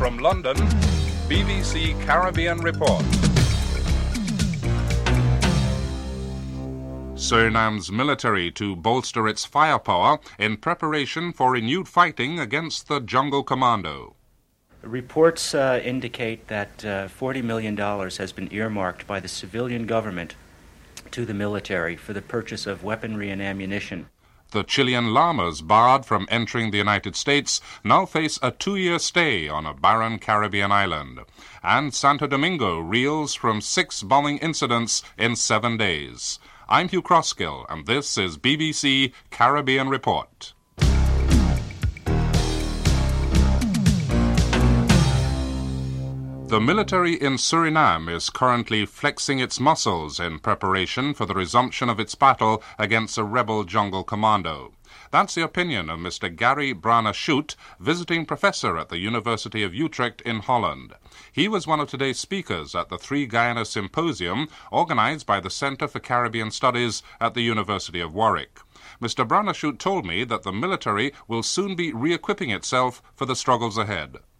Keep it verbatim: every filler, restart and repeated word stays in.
From London, B B C Caribbean Report. Suriname's military to bolster its firepower in preparation for renewed fighting against the Jungle Commando. Reports uh, indicate that uh, forty million dollars has been earmarked by the civilian government to the military for the purchase of weaponry and ammunition. The Chilean llamas barred from entering the United States now face a two-year stay on a barren Caribbean island. And Santo Domingo reels from six bombing incidents in seven days. I'm Hugh Crosskill, and this is B B C Caribbean Report. The military in Suriname is currently flexing its muscles in preparation for the resumption of its battle against a rebel jungle commando. That's the opinion of Mister Gary Brana-Schutt, visiting professor at the University of Utrecht in Holland. He was one of today's speakers at the Three Guyana Symposium, organized by the Center for Caribbean Studies at the University of Warwick. Mister Brana-Schutt told me that the military will soon be re-equipping itself for the struggles ahead.